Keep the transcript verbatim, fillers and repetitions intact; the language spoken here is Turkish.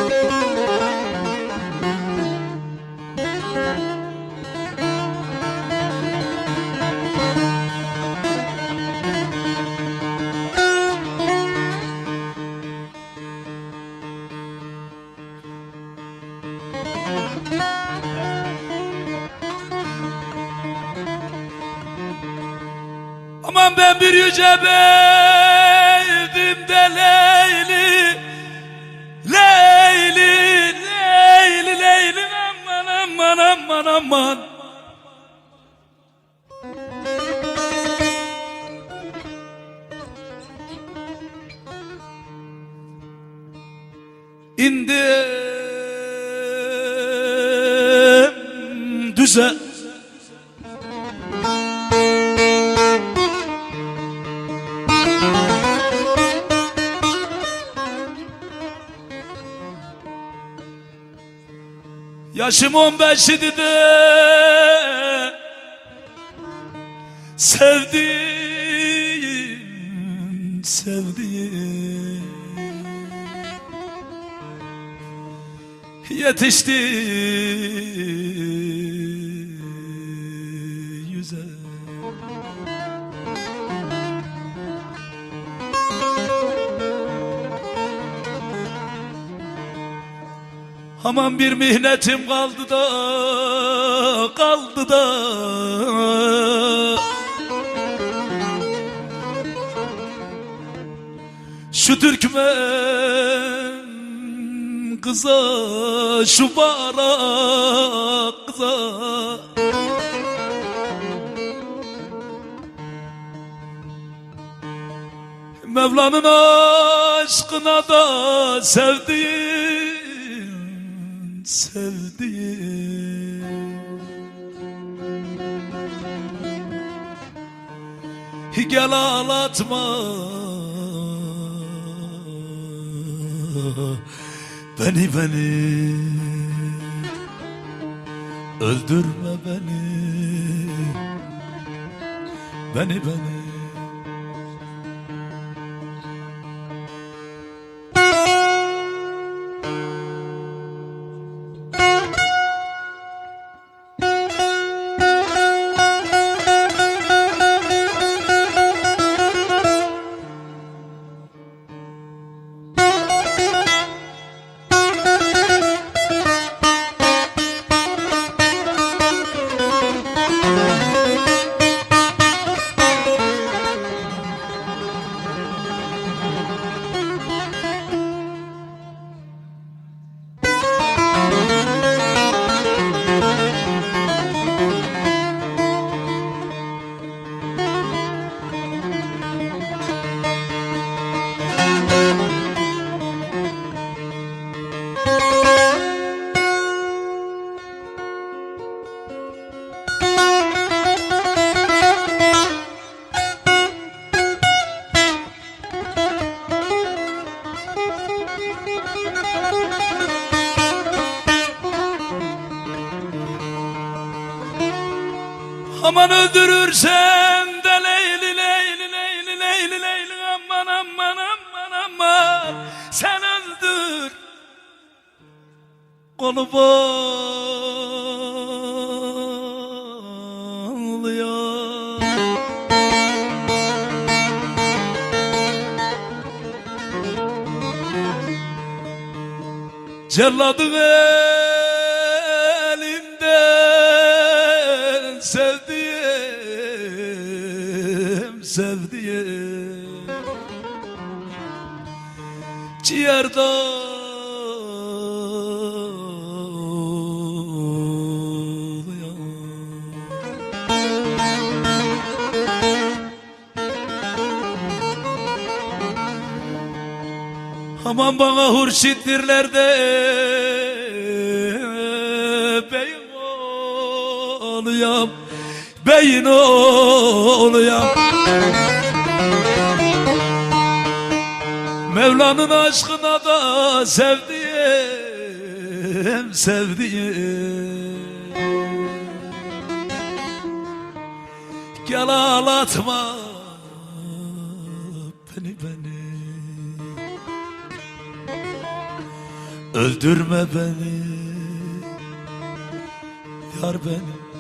Aman ben bir yüce beydim de Leyli, Leyli, Leyli, Leyli, aman aman aman aman. İndim düze, yaşım on beş idi de sevdiğim, sevdiğim yetişti yüze. Aman bir mihnetim kaldı da, kaldı da şu Türkmen kıza, şu barak kıza. Mevla'nın aşkına da sevdiğim, sevdiğim gel ağlatma beni, beni öldürme beni, beni, beni. Aman öldürürsem de Leyli, Leyli, Leyli, Leyli, Leyli, aman aman aman aman. Sen öldür kolu bağlıyor. Celladın elimden sevdiğim, sevdiğim ciğer dağılıyor. Aman bana hurşittirler de beyin oğluyam, beyin oğluyam. Mevla'nın aşkına da sevdiğim, sevdiğim gel ağlatma beni, beni öldürme beni, yar beni